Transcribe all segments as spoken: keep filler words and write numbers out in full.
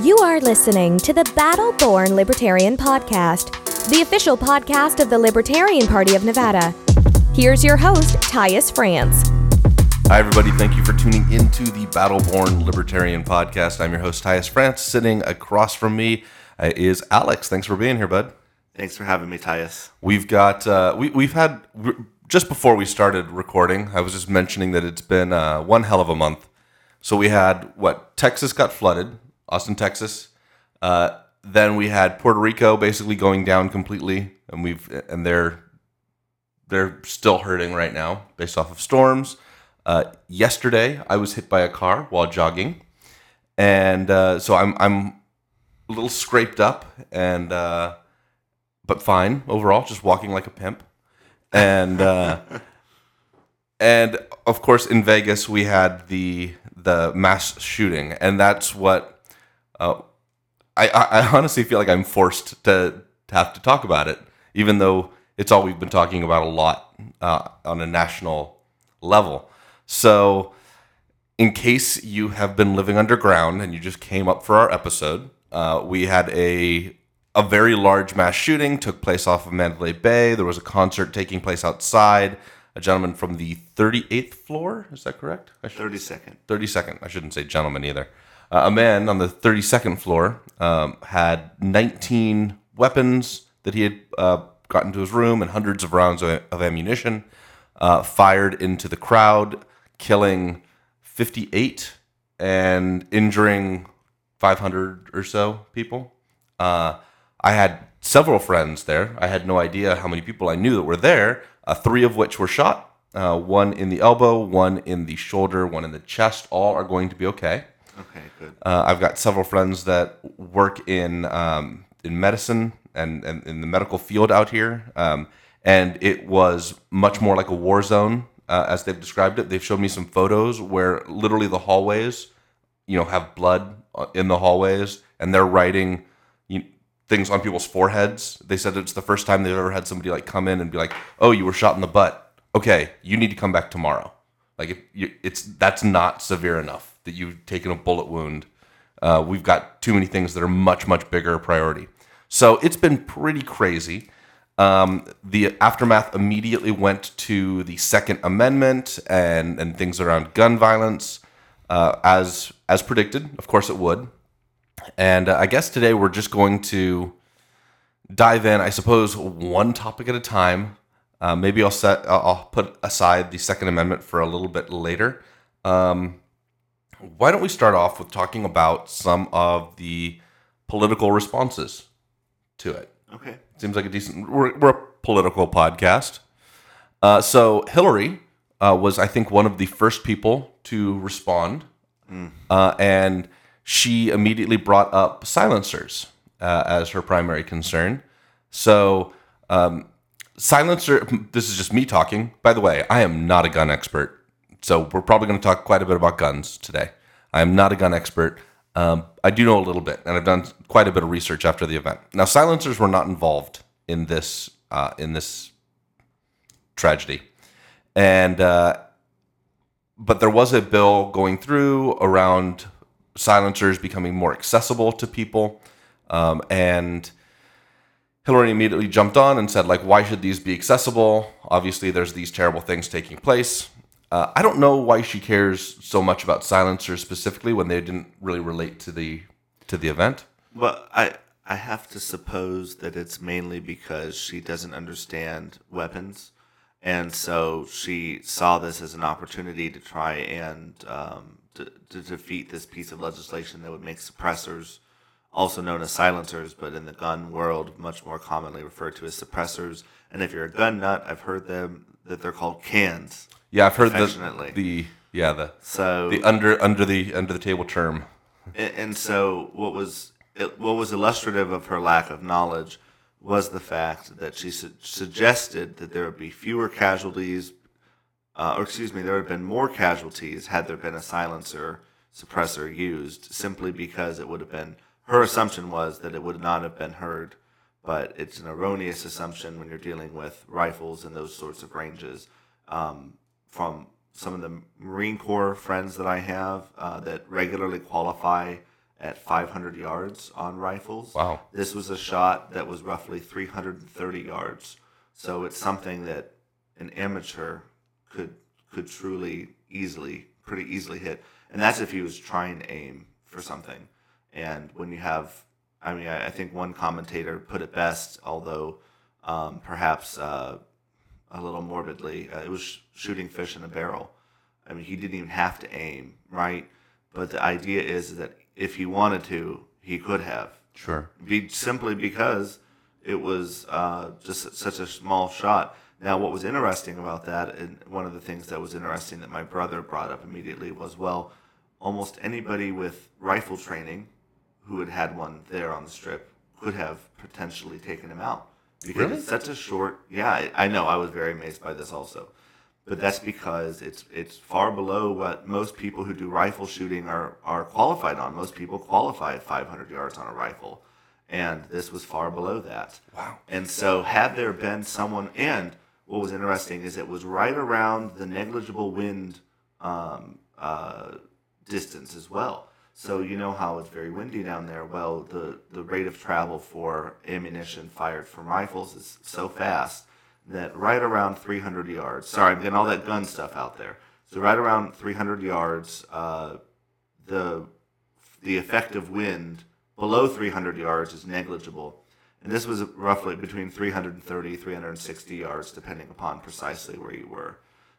You are listening to the Battle Born Libertarian Podcast, the official podcast of the Libertarian Party of Nevada. Here's your host, Tyus France. Hi, everybody. Thank you for tuning into the Battle Born Libertarian Podcast. I'm your host, Tyus France. Sitting across from me uh, is Alex. Thanks for being here, bud. Thanks for having me, Tyus. We've got, uh, we, we've had, just before we started recording, I was just mentioning that it's been uh, one hell of a month. So we had, what, Texas got flooded, Austin, Texas. Uh, then we had Puerto Rico basically going down completely, and we've and they're they're still hurting right now based off of storms. Uh, yesterday, I was hit by a car while jogging, and uh, so I'm I'm a little scraped up, and uh, but fine overall, just walking like a pimp, and uh, and of course in Vegas we had the the mass shooting, and that's what. Uh, I, I honestly feel like I'm forced to, to have to talk about it, even though it's all we've been talking about a lot uh, on a national level. So, in case you have been living underground and you just came up for our episode, uh, we had a a very large mass shooting took place off of Mandalay Bay. There was a concert taking place outside. A gentleman from the thirty-eighth floor, is that correct? thirty-second. thirty-second. I shouldn't say gentleman either. Uh, a man on the thirty-second floor um, had nineteen weapons that he had uh, gotten to his room and hundreds of rounds of, of ammunition uh, fired into the crowd, killing fifty-eight and injuring five hundred or so people. Uh, I had several friends there. I had no idea how many people I knew that were there, uh, three of which were shot, uh, one in the elbow, one in the shoulder, one in the chest. All are going to be okay. Okay, good. Uh, I've got several friends that work in um, in medicine and, and in the medical field out here, um, and it was much more like a war zone uh, as they've described it. They've showed me some photos where literally the hallways, you know, have blood in the hallways, and they're writing you know, things on people's foreheads. They said it's the first time they've ever had somebody like come in and be like, "Oh, you were shot in the butt. Okay, you need to come back tomorrow." Like, if you, it's that's not severe enough that you've taken a bullet wound. Uh, we've got too many things that are much, much bigger priority. So it's been pretty crazy. Um, the aftermath immediately went to the Second Amendment and, and things around gun violence, uh, as as predicted. Of course it would. And uh, I guess today we're just going to dive in, I suppose, one topic at a time. Uh, maybe I'll set I'll put aside the Second Amendment for a little bit later. Um, why don't we start off with talking about some of the political responses to it? Okay. Seems like a decent. We're, we're a political podcast. Uh, so Hillary uh, was, I think, one of the first people to respond, mm. uh, and she immediately brought up silencers uh, as her primary concern. So. Um, Silencer, this is just me talking. By the way, I am not a gun expert, so we're probably going to talk quite a bit about guns today. I am not a gun expert. Um, I do know a little bit, and I've done quite a bit of research after the event. Now, silencers were not involved in this uh, in this tragedy, and uh, but there was a bill going through around silencers becoming more accessible to people, um, and Hillary immediately jumped on and said, like, why should these be accessible? Obviously, there's these terrible things taking place. Uh, I don't know why she cares so much about silencers specifically when they didn't really relate to the to the event. Well, I I have to suppose that it's mainly because she doesn't understand weapons, and so she saw this as an opportunity to try and um, to, to defeat this piece of legislation that would make suppressors, also known as silencers, but in the gun world, much more commonly referred to as suppressors. And if you're a gun nut, I've heard them that they're called cans. Yeah, I've heard the the yeah the so the under under the under the table term. And, and so what was what was illustrative of her lack of knowledge was the fact that she su- suggested that there would be fewer casualties, uh, or excuse me, there would have been more casualties had there been a silencer suppressor used, simply because it would have been. Her assumption was that it would not have been heard, but it's an erroneous assumption when you're dealing with rifles and those sorts of ranges. Um, from some of the Marine Corps friends that I have uh, that regularly qualify at five hundred yards on rifles. Wow. This was a shot that was roughly three hundred thirty yards. So it's something that an amateur could could truly easily, pretty easily hit. And that's if he was trying to aim for something. And when you have, I mean, I, I think one commentator put it best, although um, perhaps uh, a little morbidly, uh, it was sh- shooting fish in a barrel. I mean, he didn't even have to aim, right? But the idea is that if he wanted to, he could have. Sure. Be, simply because it was uh, just such a small shot. Now, what was interesting about that, and one of the things that was interesting that my brother brought up immediately was, well, almost anybody with rifle training who had had one there on the strip could have potentially taken him out. Because Really? it's such a short, yeah, I, I know, I was very amazed by this also. But that's because it's it's far below what most people who do rifle shooting are, are qualified on. Most people qualify at five hundred yards on a rifle. And this was far below that. Wow. And so had there been someone, and what was interesting is it was right around the negligible wind um, uh, distance as well. So you know how it's very windy down there. Well, the, the rate of travel for ammunition fired from rifles is so fast that right around three hundred yards, sorry, I'm getting all that gun stuff out there. So right around three hundred yards, uh, the the effective wind below three hundred yards is negligible. And this was roughly between three hundred thirty, three hundred sixty yards, depending upon precisely where you were.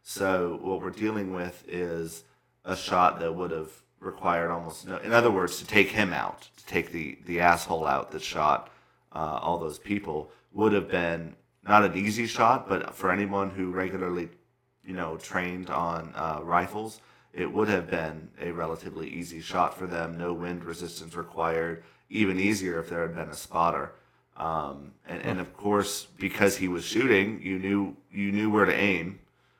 So what we're dealing with is a shot that would have required almost no, in other words, to take him out, to take the, the asshole out that shot uh, all those people, would have been not an easy shot, but for anyone who regularly, you know, trained on uh, rifles, it would have been a relatively easy shot for them. No wind resistance required. Even easier if there had been a spotter. Um, and, and of course, because he was shooting, you knew you knew where to aim,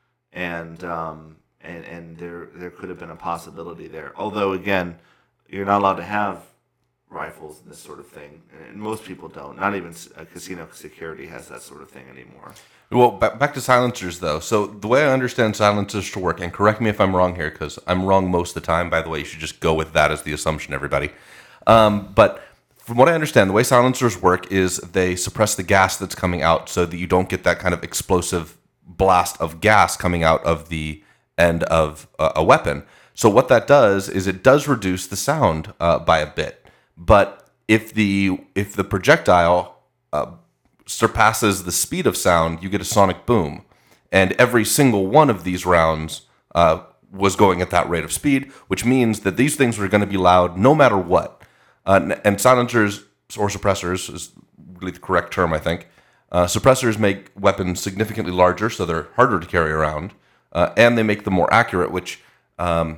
and um, and and there there could have been a possibility there. Although again, you're not allowed to have rifles and this sort of thing, and most people don't. Not even uh, casino security has that sort of thing anymore. Well, back, back to silencers, though. So the way I understand silencers to work, and correct me if I'm wrong here, because I'm wrong most of the time, by the way, you should just go with that as the assumption, everybody. Um, but from what I understand, the way silencers work is they suppress the gas that's coming out so that you don't get that kind of explosive blast of gas coming out of the end of a, a weapon. So what that does is it does reduce the sound uh, by a bit. But if the if the projectile uh, surpasses the speed of sound, you get a sonic boom. And every single one of these rounds uh, was going at that rate of speed, which means that these things were going to be loud no matter what. Uh, and silencers or suppressors is really the correct term, I think. Uh, suppressors make weapons significantly larger, so they're harder to carry around, uh, and they make them more accurate, which um,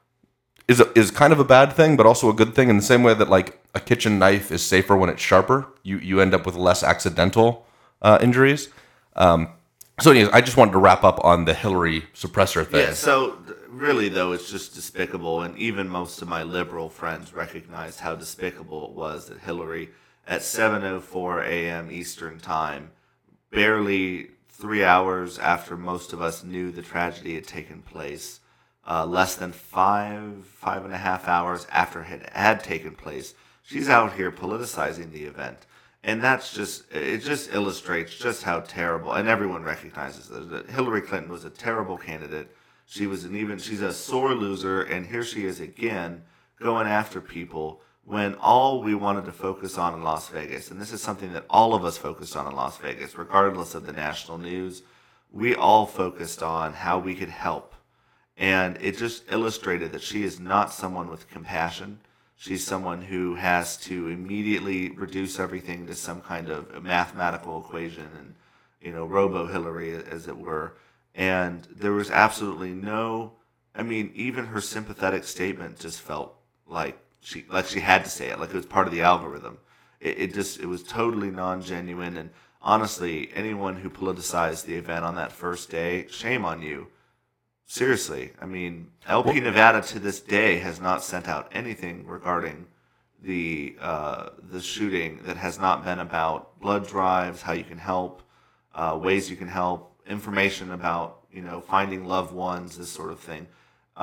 is a, is kind of a bad thing, but also a good thing in the same way that like a kitchen knife is safer when it's sharper. You you end up with less accidental uh, injuries. Um, so anyways, I just wanted to wrap up on the Hillary suppressor thing. Yeah, so really, though, it's just despicable, and even most of my liberal friends recognized how despicable it was that Hillary, at seven oh four a.m. Eastern Time, barely three hours after most of us knew the tragedy had taken place, uh, less than five, five and a half hours after it had taken place, she's out here politicizing the event. And that's just, it just illustrates just how terrible, and everyone recognizes that Hillary Clinton was a terrible candidate. She was an even, she's a sore loser, and here she is again going after people when all we wanted to focus on in Las Vegas, and this is something that all of us focused on in Las Vegas, regardless of the national news, we all focused on how we could help. And it just illustrated that she is not someone with compassion. She's someone who has to immediately reduce everything to some kind of mathematical equation and, you know, robo-Hillary, as it were. And there was absolutely no, I mean, even her sympathetic statement just felt like she like she had to say it, like it was part of the algorithm. It, it just, it was totally non-genuine. And honestly, anyone who politicized the event on that first day, shame on you. Seriously, I mean, L P Nevada to this day has not sent out anything regarding the uh, the shooting that has not been about blood drives, how you can help, uh, ways you can help, information about, you know, finding loved ones, this sort of thing. Uh,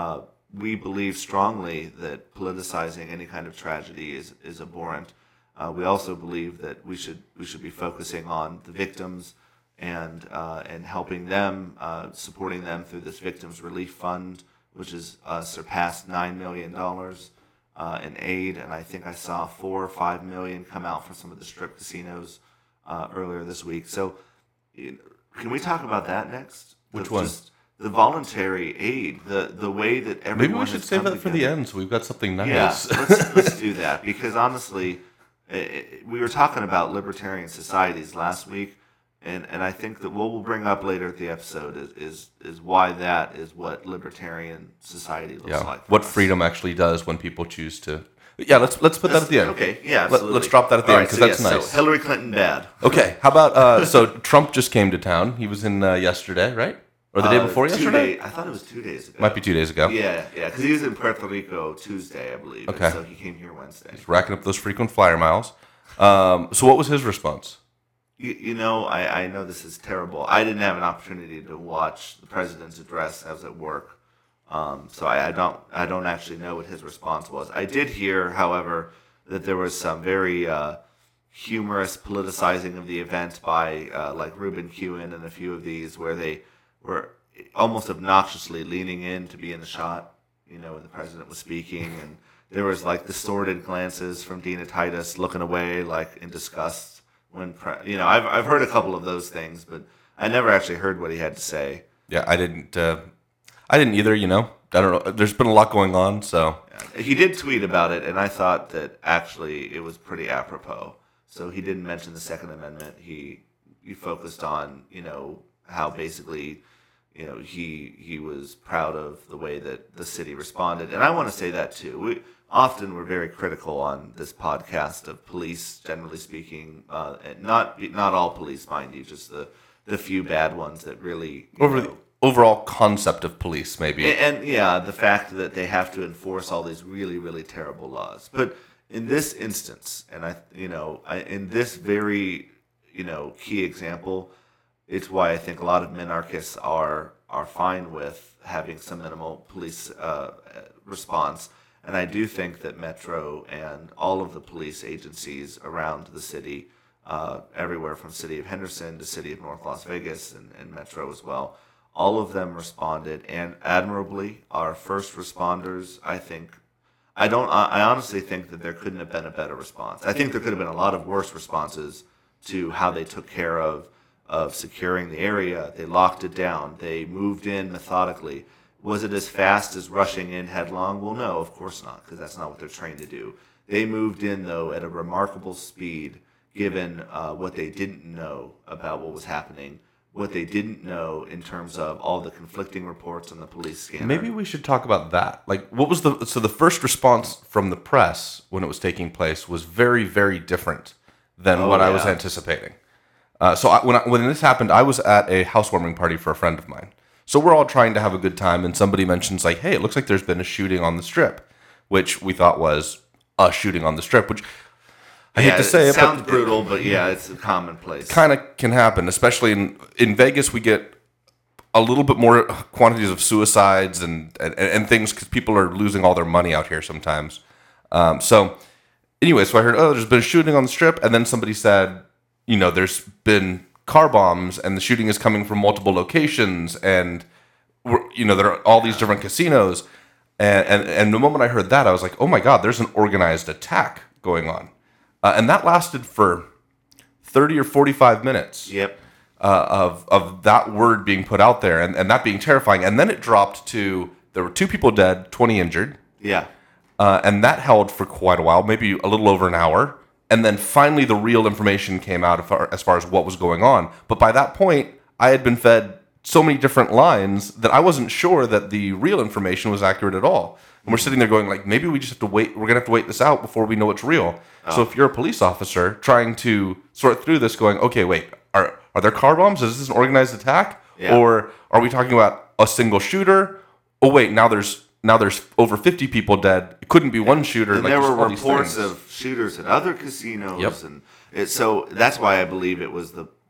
we believe strongly that politicizing any kind of tragedy is, is abhorrent. Uh, we also believe that we should we should be focusing on the victims and uh, and helping them, uh, supporting them through this Victims Relief Fund, which has uh, surpassed nine million dollars uh, in aid, and I think I saw four or five million come out from some of the strip casinos uh, earlier this week. So, you know, can we talk about that next? Which the, one? Just the voluntary aid, the the way that everyone. Maybe we should has save come that for the together. end, so we've got something nice. Yeah, let's, let's do that, because honestly, it, we were talking about libertarian societies last week, and, and I think that what we'll bring up later at the episode is is, is why that is what libertarian society looks Yeah. like. for What us. freedom actually does when people choose to. Yeah, let's let's put that at the end. Okay, yeah, Let, absolutely. let's drop that at the All end right, because so that's yes, nice. So Hillary Clinton bad. Okay, how about uh, so Trump just came to town. He was in uh, yesterday, right? Or the day Uh, before two yesterday? day- I thought it was two days ago. Might be two days ago. Yeah, yeah, because he was in Puerto Rico Tuesday, I believe. and Okay. So he came here Wednesday. Racking up those frequent flyer miles. Um, so what was his response? You, you know, I, I know this is terrible. I didn't have an opportunity to watch the president's address. I was at work, um, so I, I don't I don't actually know what his response was. I did hear, however, that there was some very uh, humorous politicizing of the event by uh, like Ruben Kewen and a few of these, where they were almost obnoxiously leaning in to be in the shot. You know, when the president was speaking, and there was like distorted glances from Dina Titus looking away, like in disgust. When pre- you know, I've I've heard a couple of those things, but I never actually heard what he had to say. Yeah, I didn't. Uh, I didn't either. You know, I don't know. There's been a lot going on, so He did tweet about it, and I thought that actually it was pretty apropos. So he didn't mention the Second Amendment. He he focused on, you know, how basically, you know, he he was proud of the way that the city responded, and I want to say that too. We often we're very critical on this podcast of police, generally speaking, uh, and not not all police, mind you, just the the few bad ones that really you over know, the overall concept of police, maybe. and, and yeah, the fact that they have to enforce all these really, really terrible laws. But in this instance, and I, you know, I, in this very, you know, key example, it's why I think a lot of minarchists are are fine with having some minimal police uh, response. And I do think that Metro and all of the police agencies around the city, uh, everywhere from City of Henderson to City of North Las Vegas and, and Metro as well, all of them responded, and admirably. Our first responders, I think, I don't, I honestly think that there couldn't have been a better response. I think there could have been a lot of worse responses to how they took care of, of securing the area. They locked it down. They moved in methodically. Was it as fast as rushing in headlong? Well, no, of course not, because that's not what they're trained to do. They moved in, though, at a remarkable speed, given uh, what they didn't know about what was happening, what they didn't know in terms of all the conflicting reports on the police scanner. Maybe we should talk about that. Like, what was the so the first response from the press when it was taking place was very, very different than Oh, what I was yeah. anticipating. Uh, so I, when I, when this happened, I was at a housewarming party for a friend of mine. So we're all trying to have a good time, and somebody mentions like, "Hey, it looks like there's been a shooting on the Strip," which we thought was a shooting on the Strip. Which I Yeah, hate to say it, sounds but brutal, but yeah, it's a commonplace. kind of can happen, especially in in Vegas. We get a little bit more quantities of suicides and and, and things because people are losing all their money out here sometimes. Um, so anyway, so I heard, oh, there's been a shooting on the Strip, and then somebody said, you know, there's been car bombs, and the shooting is coming from multiple locations, and we're, you know, there are all these different casinos. And, and and the moment I heard that, I was like, oh my God, there's an organized attack going on. Uh, and that lasted for thirty or forty-five minutes Yep. uh, of of that word being put out there, and, and that being terrifying. And then it dropped to, there were two people dead, twenty injured. Yeah. Uh, and that held for quite a while, maybe a little over an hour. And then finally the real information came out as far, as far as what was going on. But by that point, I had been fed so many different lines that I wasn't sure that the real information was accurate at all. And we're sitting there going like, maybe we just have to wait. We're going to have to wait this out before we know it's real. Oh. So if you're a police officer trying to sort through this going, okay, wait, are are there car bombs? Is this an organized attack? Yeah. Or are we talking about a single shooter? Oh, wait, now there's now there's over fifty people dead. It couldn't be one shooter. And like, there there's were all these reports things. of shooters at other casinos, Yep. and it, so that's why I believe it was the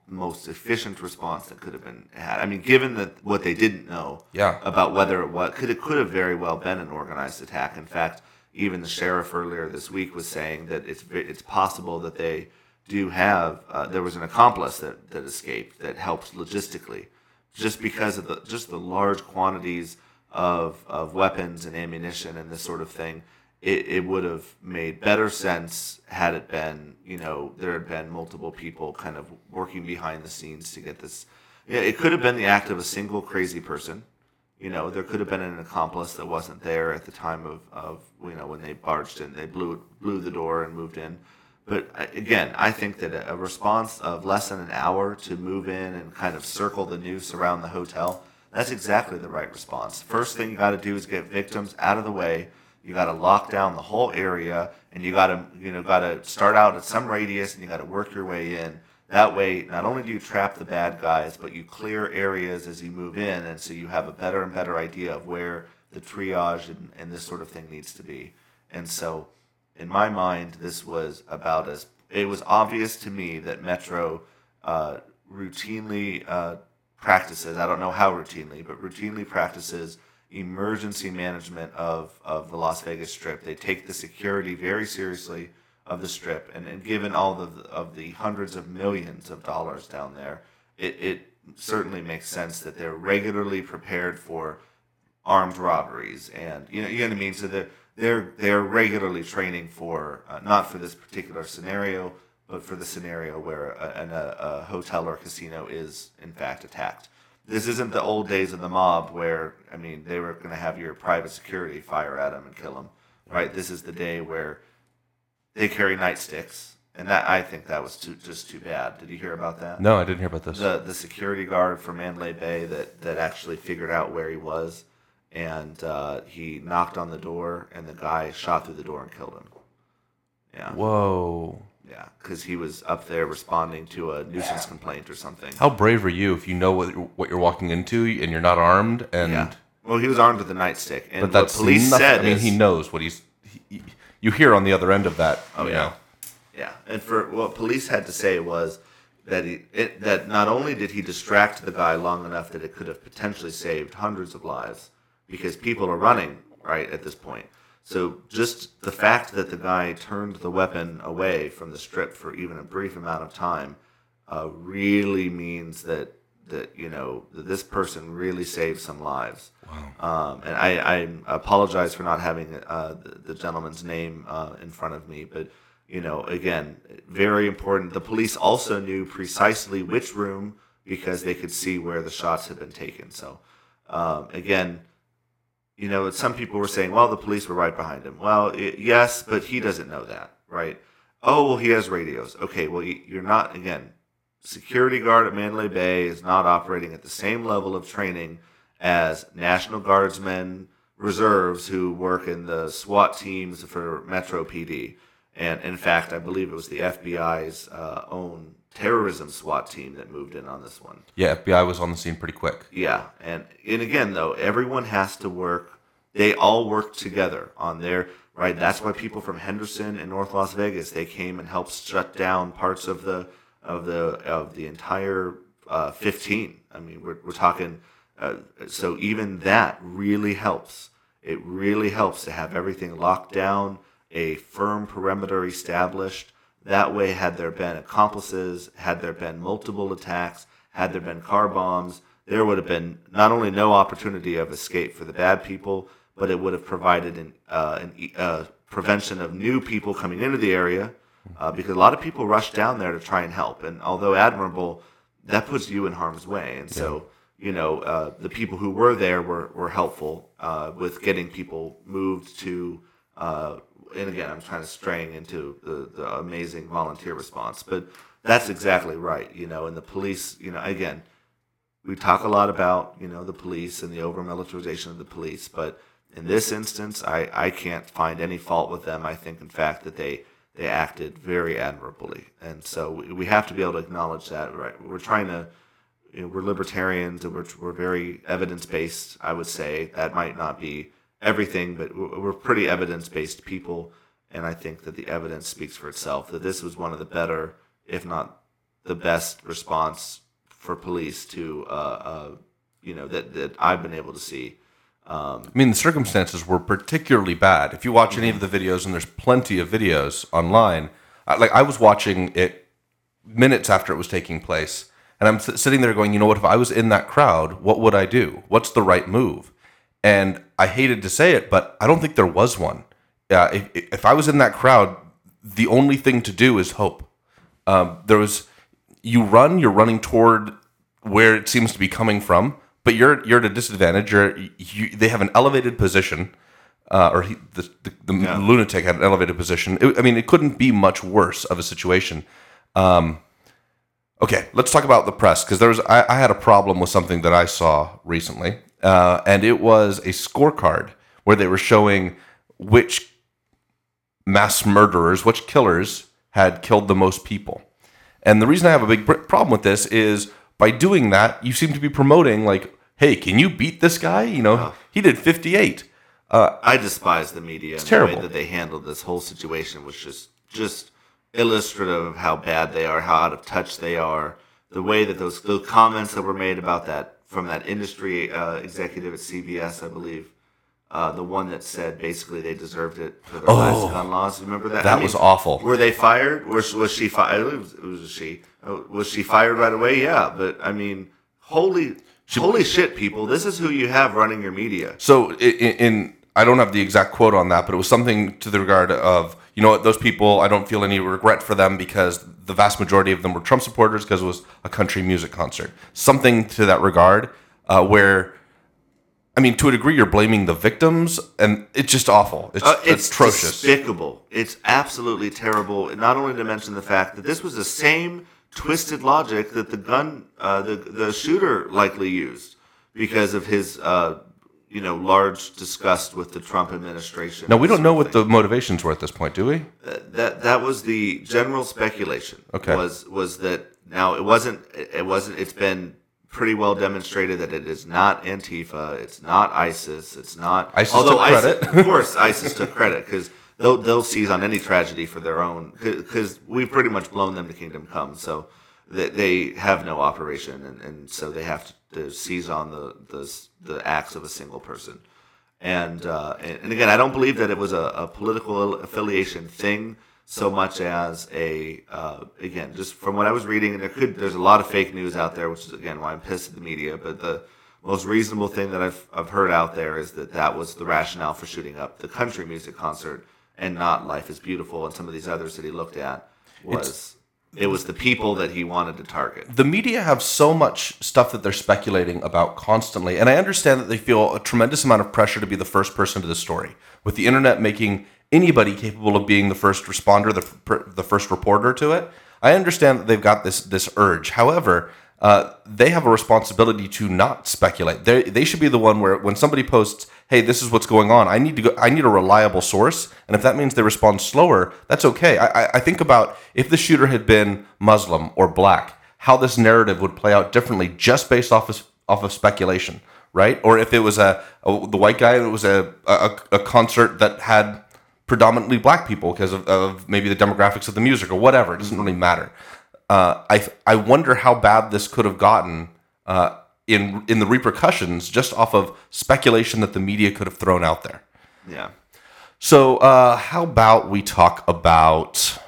most efficient response that could have been had. I mean, given that what they didn't know Yeah. about whether it was, could it could have very well been an organized attack. In fact, even the sheriff earlier this week was saying that it's it's possible that they do have uh, there was an accomplice that, that escaped that helped logistically, just because of the just the large quantities of of weapons and ammunition and this sort of thing. It, it would have made better sense had it been, you know, there had been multiple people kind of working behind the scenes to get this. Yeah, it could have been the act of a single crazy person. You know, there could have been an accomplice that wasn't there at the time of, of you know, when they barged in, they blew blew the door and moved in. But again, I think that a response of less than an hour to move in and kind of circle the noose around the hotel, that's exactly the right response. First thing you got to do is get victims out of the way. You got to lock down the whole area, and you got to, you know, got to start out at some radius, and you got to work your way in. That way, not only do you trap the bad guys, but you clear areas as you move in, and so you have a better and better idea of where the triage and, and this sort of thing needs to be. And so, in my mind, this was about as it was obvious to me that Metro uh, routinely uh, practices. I don't know how routinely, but routinely practices emergency management of, of the Las Vegas Strip. They take the security very seriously of the Strip, and, and given all of the, of the hundreds of millions of dollars down there, it, it certainly makes sense that they're regularly prepared for armed robberies, and you know, you know what I mean. So they're they're they're regularly training for uh, not for this particular scenario, but for the scenario where a, an, a, a hotel or casino is in fact attacked. This isn't the old days of the mob where, I mean, they were going to have your private security fire at them and kill them, right? This is the day where they carry nightsticks, and that I think that was too, just too bad. Did you hear about that? No, I didn't hear about this. The the security guard from Mandalay Bay that, that actually figured out where he was, and uh, he knocked on the door, and the guy shot through the door and killed him. Yeah. Whoa. Yeah, because he was up there responding to a nuisance complaint or something. How brave are you if you know what you're, what you're walking into and you're not armed? And Yeah. Well, he was armed with a nightstick, and but that's what police nothing. said I mean, is, he knows what he's. He, you hear on the other end of that. Oh you yeah, know. yeah. And for what police had to say was that he it, that not only did he distract the guy long enough that it could have potentially saved hundreds of lives, because people are running right at this point. So just the fact that the guy turned the weapon away from the Strip for even a brief amount of time uh, really means that that you know that this person really saved some lives. Wow. Um, and I, I apologize for not having uh, the, the gentleman's name uh, in front of me, but you know, again, very important. The police also knew precisely which room because they could see where the shots had been taken. So um, again. You know, some people were saying, well, the police were right behind him. Well, it, yes, but he doesn't know that, right? Oh, well, he has radios. Okay, well, you're not, again, security guard at Mandalay Bay is not operating at the same level of training as National Guardsmen reserves who work in the SWAT teams for Metro P D. And in fact, I believe it was the F B I's uh, own terrorism SWAT team that moved in on this one. Yeah, F B I was on the scene pretty quick. Yeah, and and again though, everyone has to work. They all work together on their right. That's why people from Henderson and North Las Vegas, they came and helped shut down parts of the of the of the entire uh, fifteen. I mean, we're we're talking. Uh, so even that really helps. It really helps to have everything locked down, a firm perimeter established. That way, had there been accomplices, had there been multiple attacks, had there been car bombs, there would have been not only no opportunity of escape for the bad people, but it would have provided an, uh, an uh, prevention of new people coming into the area, uh, because a lot of people rush down there to try and help. And although admirable, that puts you in harm's way. And so, you know, uh, the people who were there were, were helpful uh, with getting people moved to, uh, and again, I'm trying to straying into the, the amazing volunteer response, but that's exactly right. You know, and the police, you know, again, we talk a lot about, you know, the police and the over-militarization of the police, but in this instance, I, I can't find any fault with them. I think, in fact, that they, they acted very admirably. And so we, we have to be able to acknowledge that, right? We're trying to, you know, we're libertarians, and we're, we're very evidence-based, I would say. That might not be everything, but we're pretty evidence-based people, and I think that the evidence speaks for itself, that this was one of the better, if not the best response for police to, uh, uh, you know, that, that I've been able to see. Um, I mean, the circumstances were particularly bad. If you watch any of the videos, and there's plenty of videos online, I, like I was watching it minutes after it was taking place, and I'm th- sitting there going, you know what, if I was in that crowd, what would I do? What's the right move? And I hated to say it, but I don't think there was one. Uh, if, if I was in that crowd, the only thing to do is hope. Um, there was, you run, you're running toward where it seems to be coming from, but you're you're at a disadvantage. You're, you, they have an elevated position, uh, or he, the the, the Yeah. lunatic had an elevated position. It, I mean, it couldn't be much worse of a situation. Um, okay, let's talk about the press, because there was I, I had a problem with something that I saw recently, uh, and it was a scorecard where they were showing which mass murderers, which killers had killed the most people. And the reason I have a big pr- problem with this is by doing that, you seem to be promoting like, hey, can you beat this guy? You know, Oh. he did fifty-eight. I despise the media. And terrible. The way that they handled this whole situation was just just illustrative of how bad they are, how out of touch they are. The way that those the comments that were made about that from that industry uh, executive at C B S, I believe, uh, the one that said basically they deserved it for their lives gun laws. Remember that? That was awful. Were they fired? Was was she fired? It was, it was a she. Uh, Was she fired right away? Yeah, but I mean, holy. Holy shit, people! This is who you have running your media. So in, in I don't have the exact quote on that, but it was something to the regard of, you know what, those people, I don't feel any regret for them because the vast majority of them were Trump supporters because it was a country music concert. Something to that regard, uh, where, I mean, to a degree, you're blaming the victims, and it's just awful. It's, Uh, it's atrocious. despicable. It's absolutely terrible. Not only to mention the fact that this was the same twisted logic that the gun, uh, the the shooter likely used because of his, uh, you know, large disgust with the Trump administration. Now, we don't know what the motivations were at this point, do we? that that was the general speculation. Okay. Was was that now it wasn't it wasn't it's been pretty well demonstrated that it is not Antifa, it's not ISIS, it's not ISIS although took credit. ISIS, of course ISIS took credit because they'll they'll seize on any tragedy for their own because we've pretty much blown them to kingdom come, so they, they have no operation and, and so they have to, to seize on the, the the acts of a single person. And, uh, and and again, I don't believe that it was a, a political affiliation thing so much as a uh, again, just from what I was reading, and there could there's a lot of fake news out there, which is again why I'm pissed at the media. But the most reasonable thing that I've I've heard out there is that that was the rationale for shooting up the country music concert and not Life is Beautiful and some of these others that he looked at was. It's, It was the people that he wanted to target. The media have so much stuff that they're speculating about constantly, and I understand that they feel a tremendous amount of pressure to be the first person to the story. With the internet making anybody capable of being the first responder, the the first reporter to it, I understand that they've got this this urge. However, uh, they have a responsibility to not speculate. They they should be the one where when somebody posts, "Hey, this is what's going on," I need to go. I need a reliable source, and if that means they respond slower, that's okay. I, I, I think about if the shooter had been Muslim or black, how this narrative would play out differently just based off of off of speculation, right? Or if it was a, a the white guy and it was a, a a concert that had predominantly black people because of, of maybe the demographics of the music or whatever. It doesn't really matter. Uh, I I wonder how bad this could have gotten. Uh, in in the repercussions just off of speculation that the media could have thrown out there. Yeah. So uh, how about we talk about,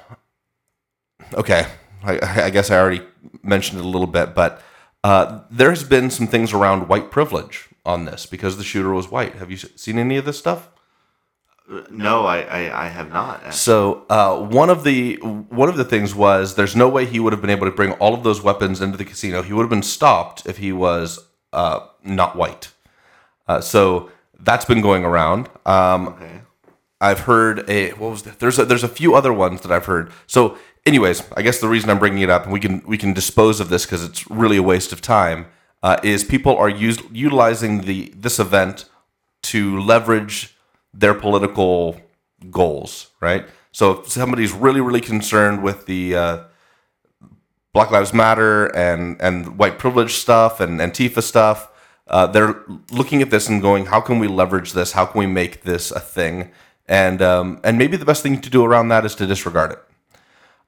okay, I, I guess I already mentioned it a little bit, but uh, there's been some things around white privilege on this because the shooter was white. Have you seen any of this stuff? No, I, I, I have not. Actually. So uh, one of the one of the things was there's no way he would have been able to bring all of those weapons into the casino. He would have been stopped if he was uh, not white. Uh, so that's been going around. Um, Okay. I've heard a what was that? There's a, there's a few other ones that I've heard. So, anyways, I guess the reason I'm bringing it up, and we can we can dispose of this because it's really a waste of time, uh, is people are used utilizing the this event to leverage their political goals, right? So if somebody's really, really concerned with the uh, Black Lives Matter and, and white privilege stuff and Antifa stuff, uh, they're looking at this and going, how can we leverage this? How can we make this a thing? And um, and maybe the best thing to do around that is to disregard it.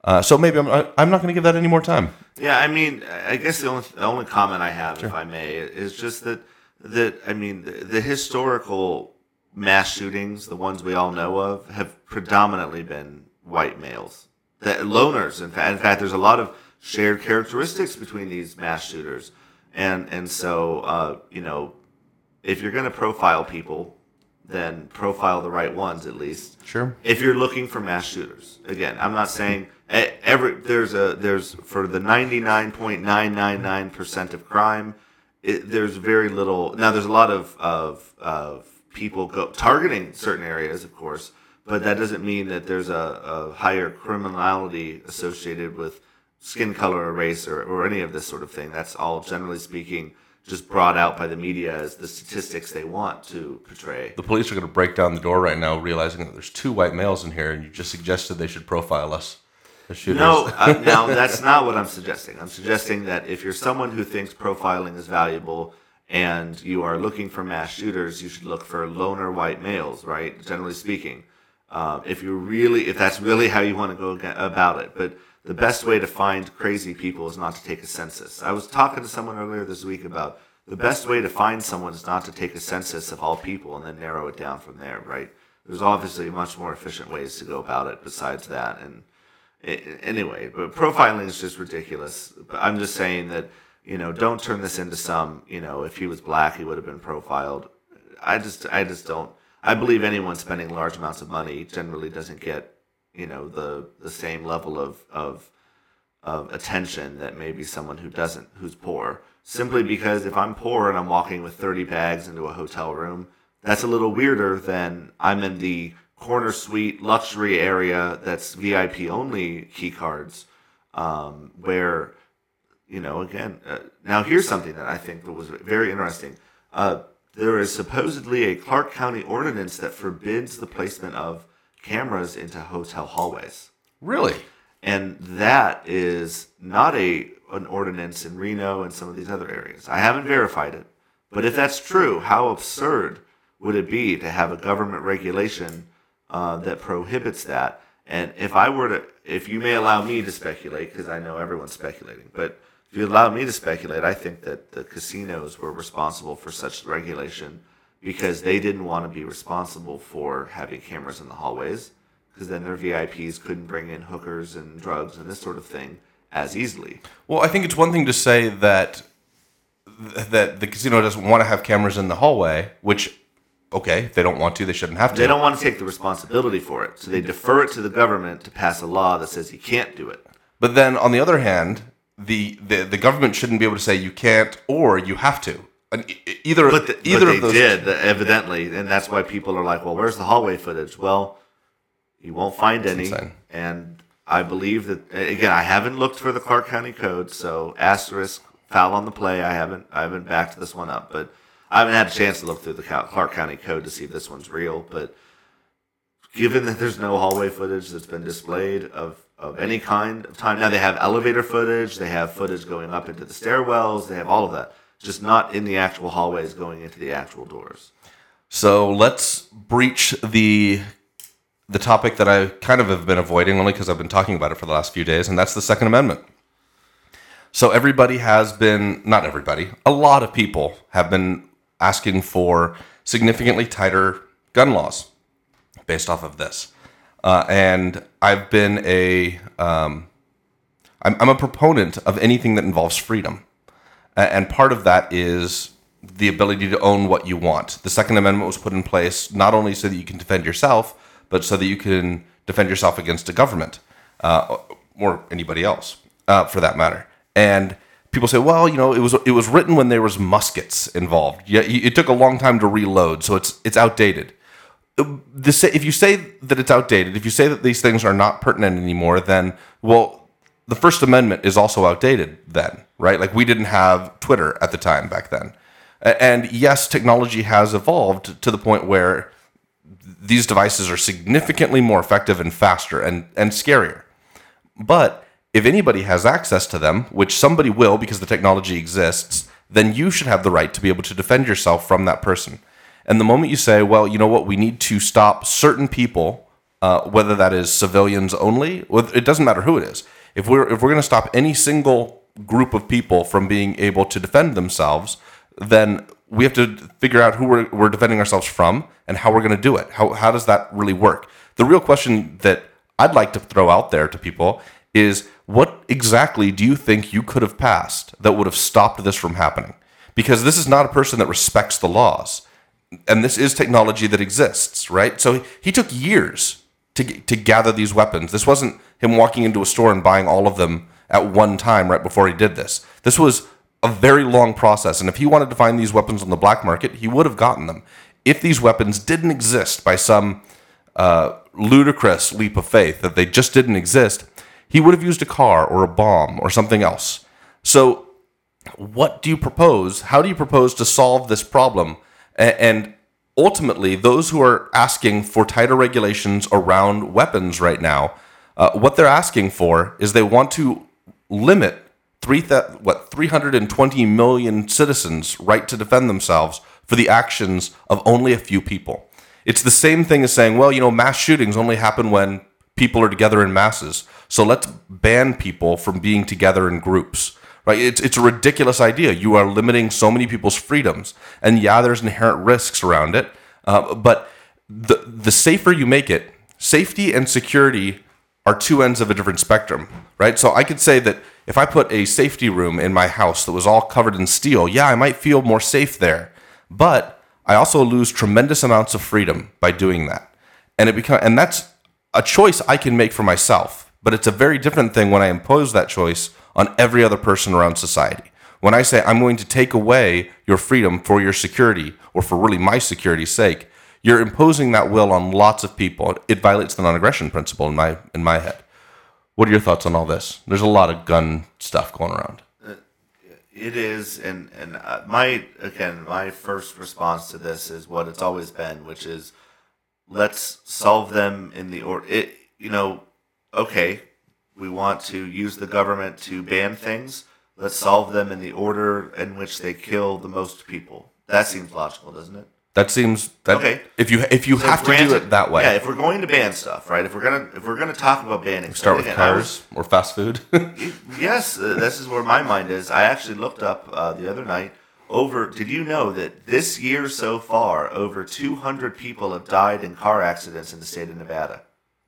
Uh, so maybe I'm I'm not going to give that any more time. Yeah, I mean, I guess the only the only comment I have, sure. if I may, is just that that I mean the, the historical mass shootings, the ones we all know of, have predominantly been white males, the loners. In fact, in fact, there's a lot of shared characteristics between these mass shooters, and and so uh, you know, if you're going to profile people, then profile the right ones at least. Sure. If you're looking for mass shooters, again, I'm not saying every there's a there's for the ninety-nine point nine nine nine percent of crime, it, there's very little. Now there's a lot of of of people go targeting certain areas, of course, but that doesn't mean that there's a, a higher criminality associated with skin color or race or, or any of this sort of thing. That's all, generally speaking, just brought out by the media as the statistics they want to portray. The police are going to break down the door right now, realizing that there's two white males in here, and you just suggested they should profile us as shooters. No, uh, now that's not what I'm suggesting. I'm suggesting that if you're someone who thinks profiling is valuable and you are looking for mass shooters, you should look for loner white males, right? Generally speaking, uh, if you really, if that's really how you want to go about it, but. The best way to find crazy people is not to take a census. I was talking to someone earlier this week about the best way to find someone is not to take a census of all people and then narrow it down from there, right? There's obviously much more efficient ways to go about it besides that. And it, anyway, but profiling is just ridiculous. But I'm just saying that, you know, don't turn this into some, you know, if he was black, he would have been profiled. I just, I just don't. I believe anyone spending large amounts of money generally doesn't get, you know, the the same level of, of of attention that maybe someone who doesn't, who's poor. Simply because if I'm poor and I'm walking with thirty bags into a hotel room, that's a little weirder than I'm in the corner suite luxury area that's V I P only key cards, um, where, you know, again, uh, now here's something that I think was very interesting. Uh, there is supposedly a Clark County ordinance that forbids the placement of cameras into hotel hallways. Really? And that is not a an ordinance in Reno and some of these other areas. I haven't verified it, but if that's true, how absurd would it be to have a government regulation uh, that prohibits that? And if I were to, if you may allow me to speculate, because I know everyone's speculating, but if you allow me to speculate, I think that the casinos were responsible for such regulation because they didn't want to be responsible for having cameras in the hallways, because then their V I Ps couldn't bring in hookers and drugs and this sort of thing as easily. Well, I think it's one thing to say that that the casino doesn't want to have cameras in the hallway, which, okay, if they don't want to, they shouldn't have to. They don't want to take the responsibility for it, so they defer it to the government to pass a law that says you can't do it. But then, on the other hand, the, the, the government shouldn't be able to say you can't or you have to. Either, but the, either but of those they did, evidently, and that's why people are like, well, where's the hallway footage? Well, you won't find any, insane. And I believe that, again, I haven't looked for the Clark County Code, so asterisk, foul on the play, I haven't I haven't backed this one up, but I haven't had a chance to look through the Clark County Code to see if this one's real, but given that there's no hallway footage that's been displayed of, of any kind of time, now they have elevator footage, they have footage going up into the stairwells, they have all of that, just not in the actual hallways going into the actual doors. So let's breach the the topic that I kind of have been avoiding only because I've been talking about it for the last few days, and that's the Second Amendment. So everybody has been, not everybody, a lot of people have been asking for significantly tighter gun laws based off of this. Uh, and I've been a, um, I'm, I'm a proponent of anything that involves freedom. And part of that is the ability to own what you want. The Second Amendment was put in place not only so that you can defend yourself, but so that you can defend yourself against a government uh, or anybody else, uh, for that matter. And people say, well, you know, it was it was written when there was muskets involved. Yeah, it took a long time to reload, so it's it's outdated. The, if you say that it's outdated, if you say that these things are not pertinent anymore, then, well, the First Amendment is also outdated then, right? Like, we didn't have Twitter at the time back then. And yes, technology has evolved to the point where these devices are significantly more effective and faster and, and scarier. But if anybody has access to them, which somebody will because the technology exists, then you should have the right to be able to defend yourself from that person. And the moment you say, well, you know what, we need to stop certain people uh, whether that is civilians only. It doesn't matter who it is. If we're if we're going to stop any single group of people from being able to defend themselves, then we have to figure out who we're, we're defending ourselves from and how we're going to do it. How how does that really work? The real question that I'd like to throw out there to people is, what exactly do you think you could have passed that would have stopped this from happening? Because this is not a person that respects the laws. And this is technology that exists, right? So he, he took years to to gather these weapons. This wasn't him walking into a store and buying all of them at one time right before he did this. This was a very long process. And if he wanted to find these weapons on the black market, he would have gotten them. If these weapons didn't exist by some uh, ludicrous leap of faith, that they just didn't exist, he would have used a car or a bomb or something else. So what do you propose? How do you propose to solve this problem? And ultimately, those who are asking for tighter regulations around weapons right now, uh, what they're asking for is they want to limit three th- what three hundred twenty million citizens' right to defend themselves for the actions of only a few people. It's the same thing as saying, well, you know, mass shootings only happen when people are together in masses, so let's ban people from being together in groups. Right? It's it's a ridiculous idea. You are limiting so many people's freedoms, and yeah, there's inherent risks around it. Uh, but the the safer you make it, safety and security are two ends of a different spectrum, right? So I could say that if I put a safety room in my house that was all covered in steel, yeah, I might feel more safe there, but I also lose tremendous amounts of freedom by doing that, and it become and that's a choice I can make for myself. But it's a very different thing when I impose that choice on every other person around society. When I say I'm going to take away your freedom for your security, or for really my security's sake, you're imposing that will on lots of people. It violates the non-aggression principle in my in my head. What are your thoughts on all this? There's a lot of gun stuff going around. It is, and and my again, my first response to this is what it's always been, which is let's solve them in the order. It you know, okay. We want to use the government to ban things. Let's solve them in the order in which they kill the most people. That seems logical, doesn't it? That seems that okay. If you if you so have granted, to do it that way, yeah. If we're going to ban stuff, right? If we're gonna if we're gonna talk about banning, start stuff, with again, cars was, or fast food. Yes, uh, this is where my mind is. I actually looked up uh, the other night. Over, did you know that this year so far, over two hundred people have died in car accidents in the state of Nevada?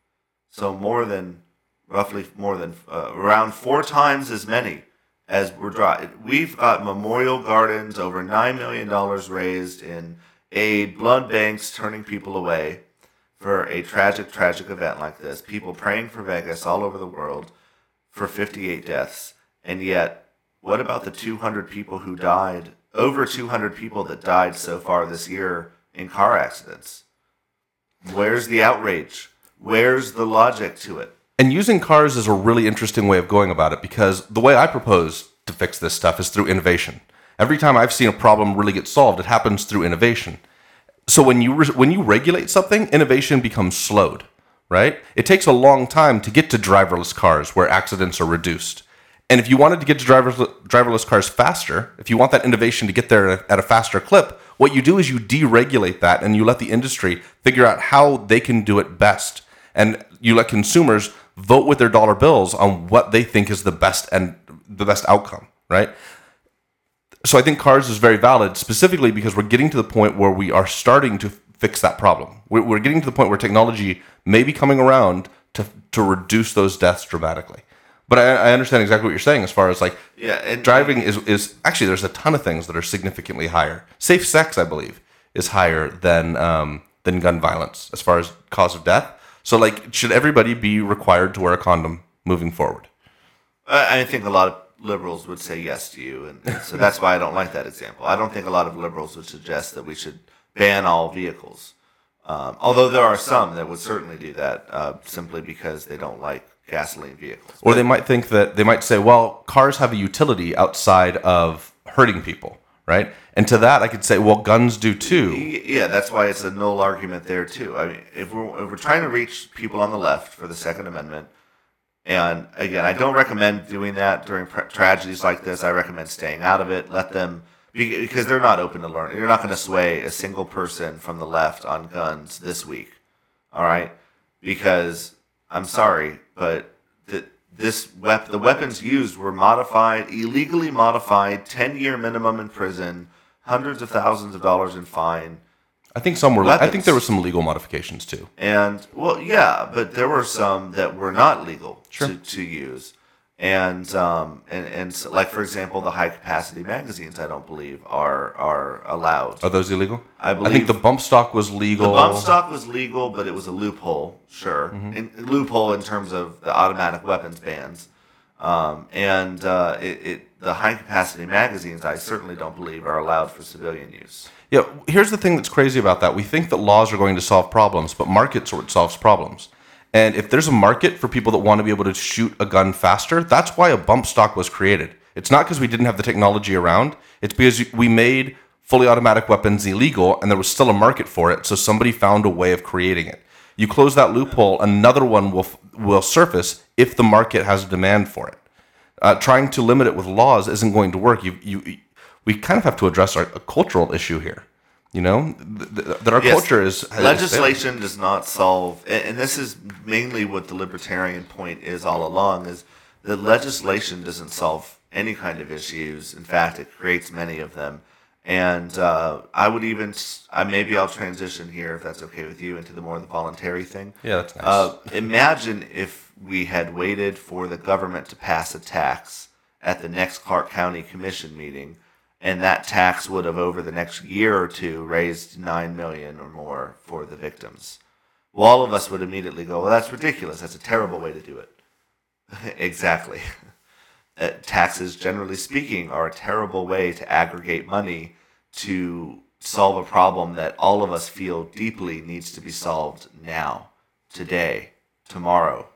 So more than. Roughly more than uh, around four times as many as we're dry. We've got memorial gardens, over nine million dollars raised in aid, blood banks turning people away for a tragic, tragic event like this. People praying for Vegas all over the world for fifty-eight deaths. And yet, what about the two hundred people who died, over two hundred people that died so far this year in car accidents? Where's the outrage? Where's the logic to it? And using cars is a really interesting way of going about it, because the way I propose to fix this stuff is through innovation. Every time I've seen a problem really get solved, it happens through innovation. So when you re- when you regulate something, innovation becomes slowed, right? It takes a long time to get to driverless cars where accidents are reduced. And if you wanted to get to driverless, driverless cars faster, if you want that innovation to get there at a faster clip, what you do is you deregulate that and you let the industry figure out how they can do it best. And you let consumers vote with their dollar bills on what they think is the best and the best outcome, right? So I think cars is very valid, specifically because we're getting to the point where we are starting to fix that problem. We're, we're getting to the point where technology may be coming around to to reduce those deaths dramatically. But I, I understand exactly what you're saying as far as like yeah, and driving is, is actually, there's a ton of things that are significantly higher. Safe sex, I believe, is higher than um, than gun violence as far as cause of death. So, like, should everybody be required to wear a condom moving forward? I think a lot of liberals would say yes to you, and, and so that's why I don't like that example. I don't think a lot of liberals would suggest that we should ban all vehicles, um, although there are some that would certainly do that uh, simply because they don't like gasoline vehicles. Or they might think that, they might say, well, cars have a utility outside of hurting people, right? And to that, I could say, well, guns do too. Yeah, that's why it's a null argument there too. I mean, if we're if we're trying to reach people on the left for the Second Amendment, and again, I don't recommend doing that during pre- tragedies like this. I recommend staying out of it. Let them, because they're not open to learn. You're not going to sway a single person from the left on guns this week, all right? because I'm sorry, but the, this wep- the weapons used were modified, illegally modified, ten-year minimum in prison, hundreds of thousands of dollars in fine. I think some were. Weapons. I think there were some legal modifications too. And well, yeah, but there were some that were not legal Sure. to, to use, and um, and and so, like for example, the high capacity magazines, I don't believe are are allowed. Are those illegal? I I think believe- the bump stock was The legal. bump stock was legal, but it was a loophole, sure, Mm-hmm. and loophole in terms of the automatic weapons bans, um, and uh, it, it the high capacity magazines, I certainly don't believe are allowed for civilian use. Yeah, here's the thing that's crazy about that. We think that laws are going to solve problems, but markets are what solves problems. And if there's a market for people that want to be able to shoot a gun faster, that's why a bump stock was created. It's not because we didn't have the technology around. It's because we made fully automatic weapons illegal, and there was still a market for it, so somebody found a way of creating it. You close that loophole, another one will will surface if the market has a demand for it. Uh, trying to limit it with laws isn't going to work. You you. We kind of have to address our, a cultural issue here, you know, th- th- that our Yes. culture is... has Legislation does not solve, and and this is mainly what the libertarian point is all along, is that legislation doesn't solve any kind of issues. In fact, it creates many of them. And uh, I would even, s- I maybe I'll transition here, if that's okay with you, into the more the voluntary thing. Yeah, that's nice. Uh, imagine if we had waited for the government to pass a tax at the next Clark County Commission meeting, and that tax would have, over the next year or two, raised nine million dollars or more for the victims. Well, all of us would immediately go, well, that's ridiculous. That's a terrible way to do it. Exactly. Uh, taxes, generally speaking, are a terrible way to aggregate money to solve a problem that all of us feel deeply needs to be solved now, today, tomorrow.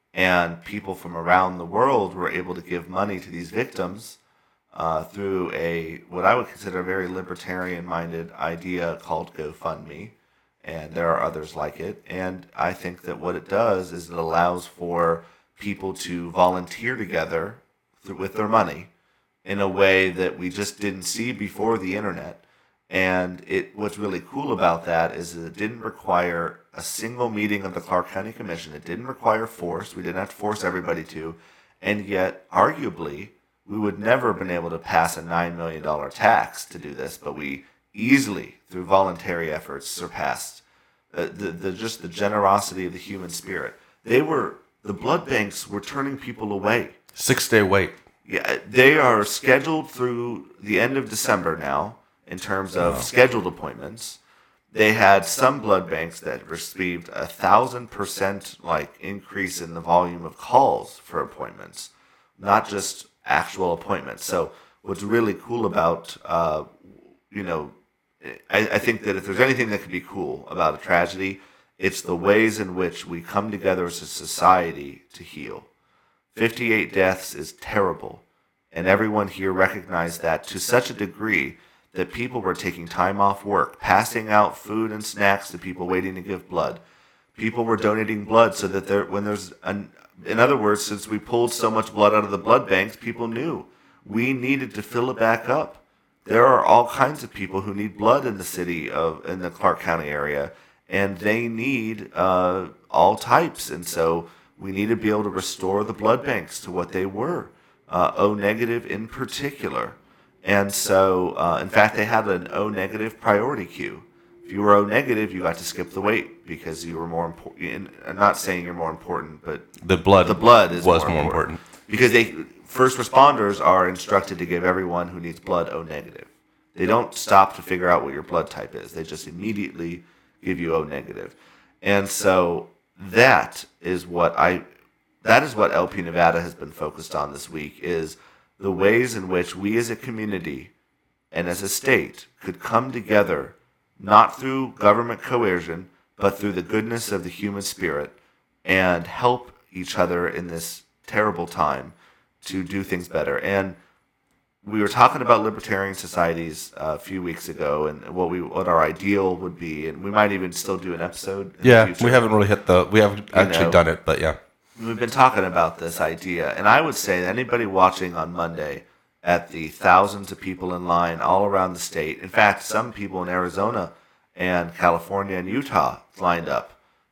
And people from around the world were able to give money to these victims uh, through a what I would consider a very libertarian-minded idea called GoFundMe, and there are others like it. And I think that what it does is it allows for people to volunteer together th- with their money in a way that we just didn't see before the internet. And it what's really cool about that is that it didn't require a single meeting of the Clark County Commission. It didn't require force. We didn't have to force everybody to. And yet, arguably, we would never have been able to pass a nine million dollars tax to do this, but we easily, through voluntary efforts, surpassed uh, the, the just the generosity of the human spirit. They were, the blood banks were turning people away. Six-day wait. Yeah, they are scheduled through the end of December now in terms of scheduled appointments. They had some blood banks that received a thousand percent like increase in the volume of calls for appointments, not just actual appointments. So what's really cool about, uh, you know, I, I think that if there's anything that could be cool about a tragedy, it's the ways in which we come together as a society to heal. fifty-eight deaths is terrible, and everyone here recognized that to such a degree that people were taking time off work, passing out food and snacks to people waiting to give blood. People were donating blood so that there, when there's, an, in other words, since we pulled so much blood out of the blood banks, people knew we needed to fill it back up. There are all kinds of people who need blood in the city of, in the Clark County area, and they need uh, all types, and so we need to be able to restore the blood banks to what they were, uh, O negative in particular. And so, uh, in fact, they had an O negative priority queue. If you were O negative, you got to skip the wait because you were more important. I'm not saying you're more important, but The blood, the blood is was more, more important. important. Because they first responders are instructed to give everyone who needs blood O negative. They don't stop to figure out what your blood type is. They just immediately give you O negative. And so that is what I that is what L P Nevada has been focused on this week, is the ways in which we as a community and as a state could come together, not through government coercion, but through the goodness of the human spirit, and help each other in this terrible time to do things better. And we were talking about libertarian societies uh, a few weeks ago, and what we what our ideal would be, and we might even still do an episode in Yeah, the future. we haven't really hit the. We haven't actually know. done it, but yeah. We've been talking about this idea, and I would say that anybody watching on Monday at the thousands of people in line all around the state, in fact, some people in Arizona and California and Utah lined up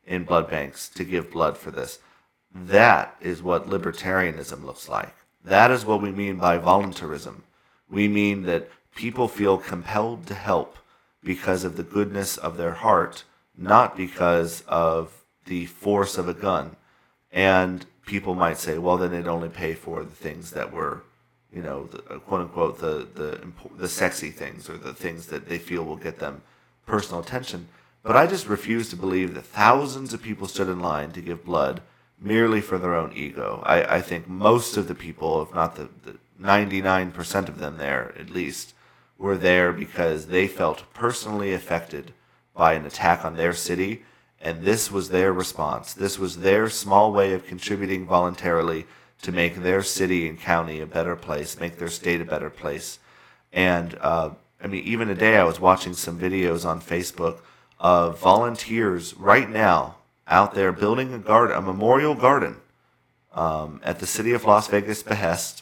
in blood banks to give blood for this. That is what libertarianism looks like. That is what we mean by voluntarism. We mean that people feel compelled to help because of the goodness of their heart, not because of the force of a gun. And people might say, well, then they'd only pay for the things that were, you know, the, quote unquote, the, the, the sexy things or the things that they feel will get them personal attention. But I just refuse to believe that thousands of people stood in line to give blood merely for their own ego. I, I think most of the people, if not the, the ninety-nine percent of them there at least, were there because they felt personally affected by an attack on their city, and this was their response. This was their small way of contributing voluntarily to make their city and county a better place, make their state a better place. And, uh, I mean, even today I was watching some videos on Facebook of volunteers right now out there building a garden, a memorial garden, um, at the city of Las Vegas' behest.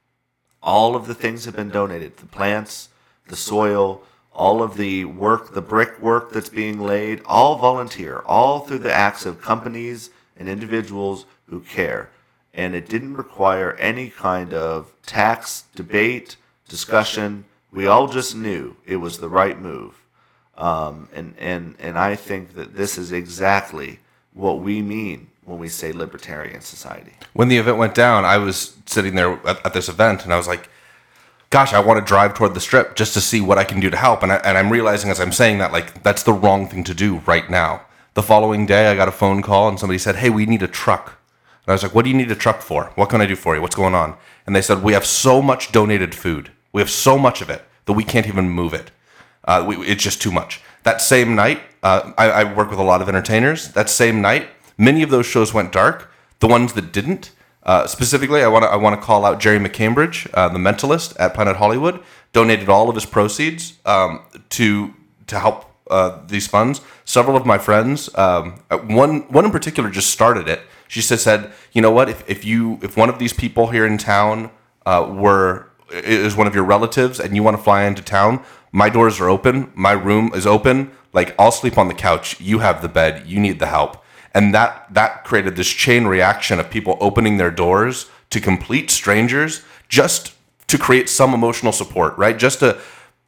All of the things have been donated, the plants, the soil, all of the work, the brick work that's being laid, all volunteer, all through the acts of companies and individuals who care. And it didn't require any kind of tax, debate, discussion. We all just knew it was the right move. Um, and, and, and I think that this is exactly what we mean when we say libertarian society. When the event went down, I was sitting there at, at this event, and I was like, gosh, I want to drive toward the Strip just to see what I can do to help. And, I, and I'm realizing as I'm saying that, like, that's the wrong thing to do right now. The following day, I got a phone call, and somebody said, hey, we need a truck. And I was like, what do you need a truck for? What can I do for you? What's going on? And they said, we have so much donated food. We have so much of it that we can't even move it. Uh, we, it's just too much. That same night, uh, I, I work with a lot of entertainers. That same night, many of those shows went dark. The ones that didn't, uh, specifically, I want to I want to call out Jerry McCambridge, uh, the Mentalist at Planet Hollywood, donated all of his proceeds um, to to help uh, these funds. Several of my friends, um, one one in particular, just started it. She just said, you know what? If if you if one of these people here in town uh, were is one of your relatives and you want to fly into town, my doors are open. My room is open. Like, I'll sleep on the couch. You have the bed. You need the help. And that that created this chain reaction of people opening their doors to complete strangers just to create some emotional support, right? Just to,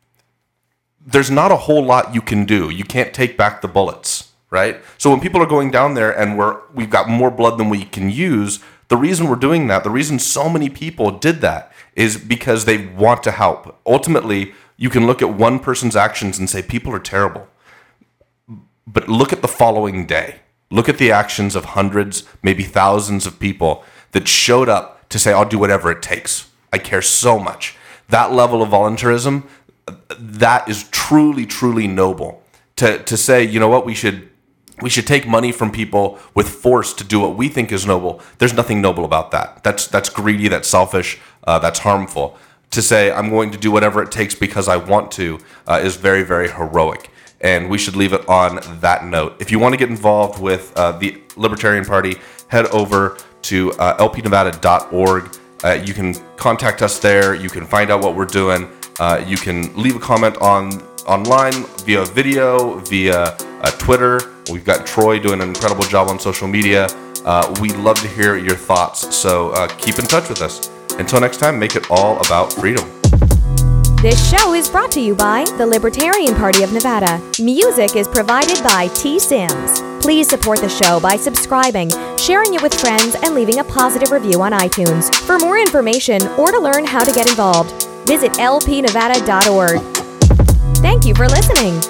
there's not a whole lot you can do. You can't take back the bullets, right? So when people are going down there and we're, we've got more blood than we can use, the reason we're doing that, the reason so many people did that is because they want to help. Ultimately, you can look at one person's actions and say, people are terrible. But look at the following day. Look at the actions of hundreds, maybe thousands of people that showed up to say, I'll do whatever it takes. I care so much. That level of voluntarism, that is truly, truly noble. To to say, you know what, we should we should take money from people with force to do what we think is noble. There's nothing noble about that. That's that's greedy, that's selfish, uh, that's harmful. To say, I'm going to do whatever it takes because I want to, uh, is very, very heroic. And we should leave it on that note. If you want to get involved with uh, the Libertarian Party, head over to uh, L P Nevada dot org. Uh, you can contact us there. You can find out what we're doing. Uh, you can leave a comment on online via video, via uh, Twitter. We've got Troy doing an incredible job on social media. Uh, we'd love to hear your thoughts. So uh, keep in touch with us. Until next time, make it all about freedom. This show is brought to you by the Libertarian Party of Nevada. Music is provided by T. Sims. Please support the show by subscribing, sharing it with friends, and leaving a positive review on iTunes. For more information or to learn how to get involved, visit L P Nevada dot org. Thank you for listening.